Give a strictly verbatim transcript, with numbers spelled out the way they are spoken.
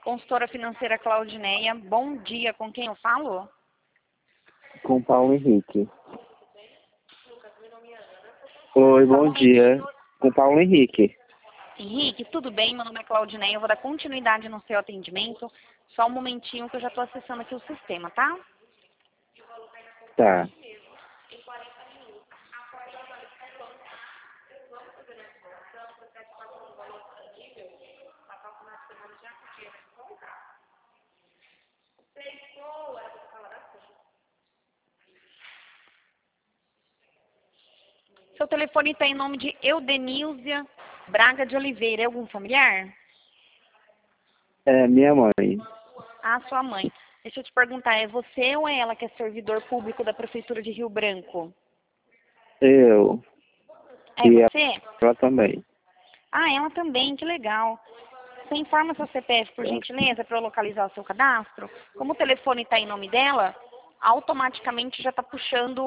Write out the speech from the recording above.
Consultora financeira Claudineia, bom dia, com quem eu falo? Com Paulo Henrique. Oi, bom dia. Com Paulo Henrique. Henrique, tudo bem? Meu nome é Claudineia, eu vou dar continuidade no seu atendimento. Só um momentinho que eu já estou acessando aqui o sistema, tá? Tá. Seu telefone está em nome de Eudenízia Braga de Oliveira. É algum familiar? É minha mãe. Ah, sua mãe. Deixa eu te perguntar, é você ou é ela que é servidor público da Prefeitura de Rio Branco? Eu. É E você? ela também. Ah, ela também, que legal. Você informa seu C P F, por gentileza, para eu localizar o seu cadastro? Como o telefone está em nome dela, automaticamente já está puxando